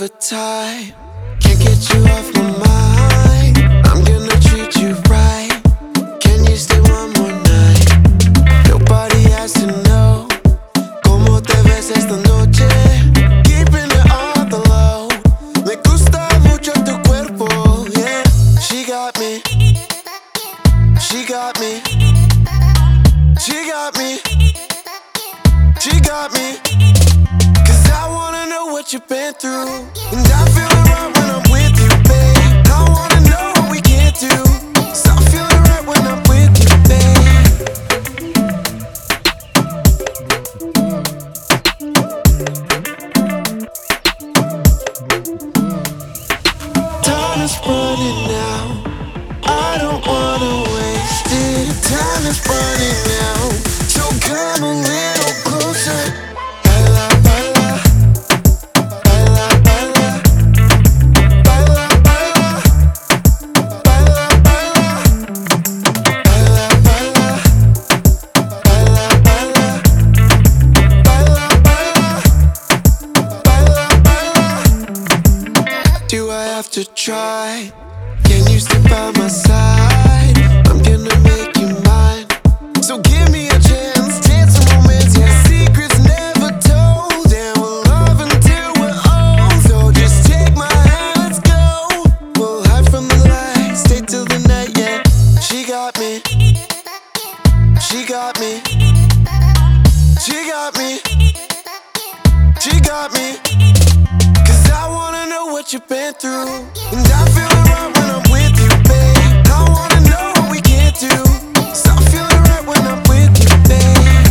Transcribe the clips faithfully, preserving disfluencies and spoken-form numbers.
of a type. Can't get you off my mind. I'm gonna treat you right. Can you stay one more night? Nobody has to know cómo te ves esta noche. Keeping it on the low. Me gusta mucho tu cuerpo, yeah. She got me. She got me. She got me. She got me. Cause I wanna know what you've been through. And I feel it right when I'm with you, babe. I wanna know what we can't do. So I feel it right when I'm with you, babe. Time is running out. I don't wanna waste it. Time is running out. So come a little closer. Baila, baila. Baila, baila. Baila, baila. Baila, baila. Baila, baila. Baila, baila. Baila, baila. Baila, baila. Do I have to try? Can you stay by my side? I'm gonna make you mine. So give me a chance, dance a romance. Yeah, secrets never told, and we'll love until we're old. So just take my hand, let's go. We'll hide from the light, stay till the night. Yeah, she got me. She got me. She got me. She got me. Cause I wanna know what you've been through. And I feel it right when I'm with you, babe. I wanna know what we can't do. So I feel it right when I'm with you, babe.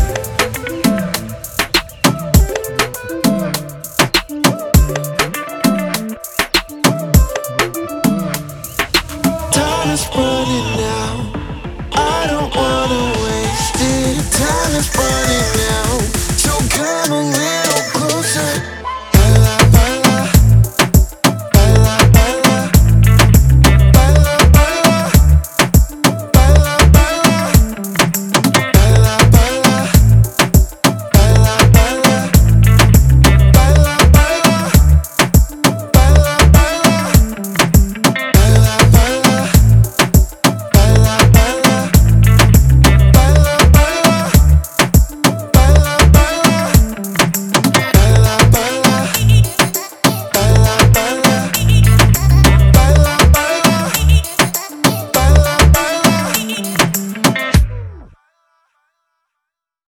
Time is running out. I don't wanna waste it. Time is running out.